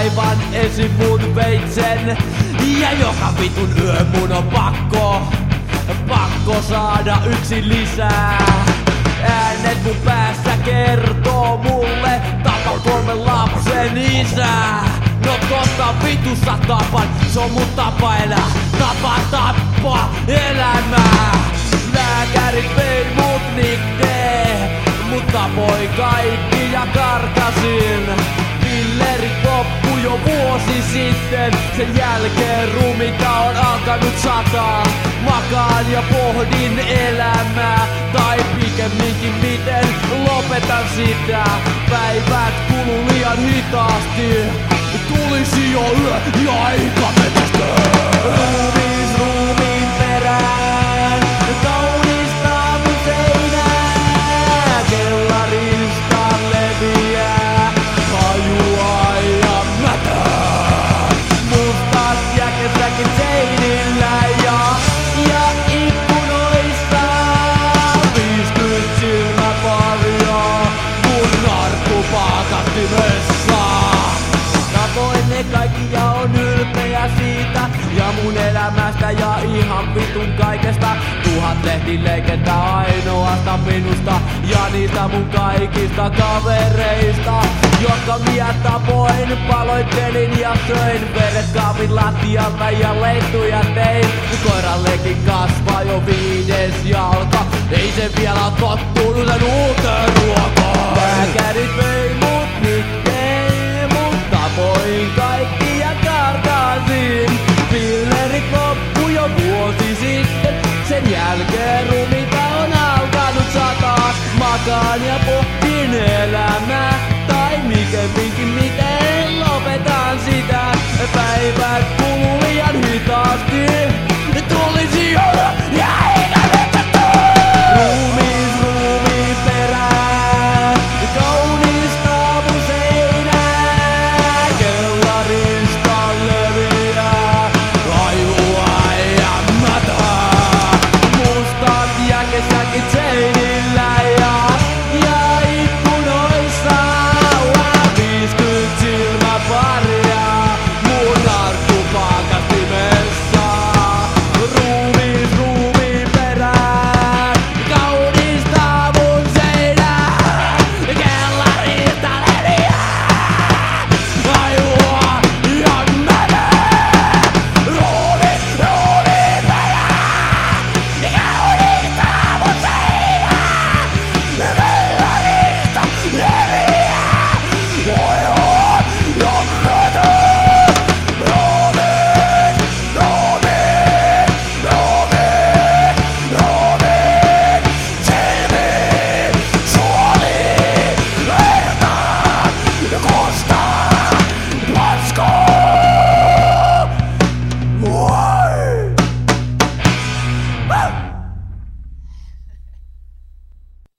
aivan esim mun veitsen. Ja joka vitun yö mun on pakko saada yksi lisää. Äänet mun päässä kertoo mulle, tapa 3 lapsen isää. No totta vitussa tapan, se on mun tapa elää. Tapa tappaa elämää. Lääkärit vei mut nikkeen, mut tapoin kaikki ja karkasin. Pillerit loppu jo vuosi sitten, sen jälkeen rumita on alkanut sataa. Makaan ja pohdin elämää, tai pikemminkin miten lopetan sitä. Päivät kuluu liian hitaasti, tulisi jo yö ja aika menestyä. Ruumiin perään, kaunistaa mun seinää. Kellarista leviää hajua ja mätää. Mustat jäkesäkin seinillä ja ikkunoissa. 50 silmäparia mun arkkupaakattimessa. Tapoin ne kaikki ja on ylpeä siitä. Ja mun elämästä ja ihan vitun kaikesta. 1000 lehtileikettä ainoasta minusta. Ja niistä mun kaikista kavereista, jotka miet tapoin, paloittelin ja söin. Veret kaapin lattialta ja leittuja tein. Koirallekin kasvaa jo 5. jalka. Ei se vielä oo tottunut sen uuteen ruokaan. Lääkärit vei mut nikkeen, mut tapoin kaikki ja karkasin. Pillerit loppu jo vuosi sitten, sen jälkeen rumita on alkanut sataa. Makaan ja pohdin elämää.